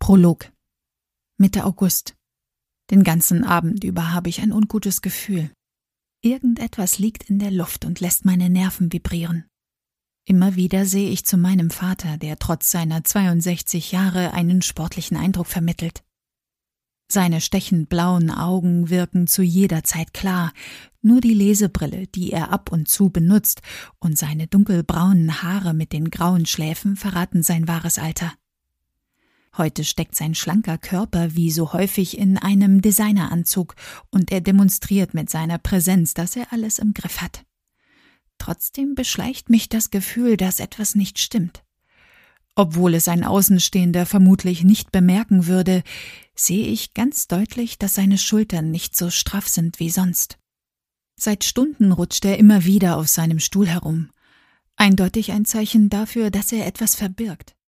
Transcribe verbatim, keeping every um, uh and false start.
Prolog. Mitte August. Den ganzen Abend über habe ich ein ungutes Gefühl. Irgendetwas liegt in der Luft und lässt meine Nerven vibrieren. Immer wieder sehe ich zu meinem Vater, der trotz seiner zweiundsechzig Jahre einen sportlichen Eindruck vermittelt. Seine stechend blauen Augen wirken zu jeder Zeit klar, nur die Lesebrille, die er ab und zu benutzt, und seine dunkelbraunen Haare mit den grauen Schläfen verraten sein wahres Alter. Heute steckt sein schlanker Körper wie so häufig in einem Designeranzug und er demonstriert mit seiner Präsenz, dass er alles im Griff hat. Trotzdem beschleicht mich das Gefühl, dass etwas nicht stimmt. Obwohl es ein Außenstehender vermutlich nicht bemerken würde, sehe ich ganz deutlich, dass seine Schultern nicht so straff sind wie sonst. Seit Stunden rutscht er immer wieder auf seinem Stuhl herum. Eindeutig ein Zeichen dafür, dass er etwas verbirgt.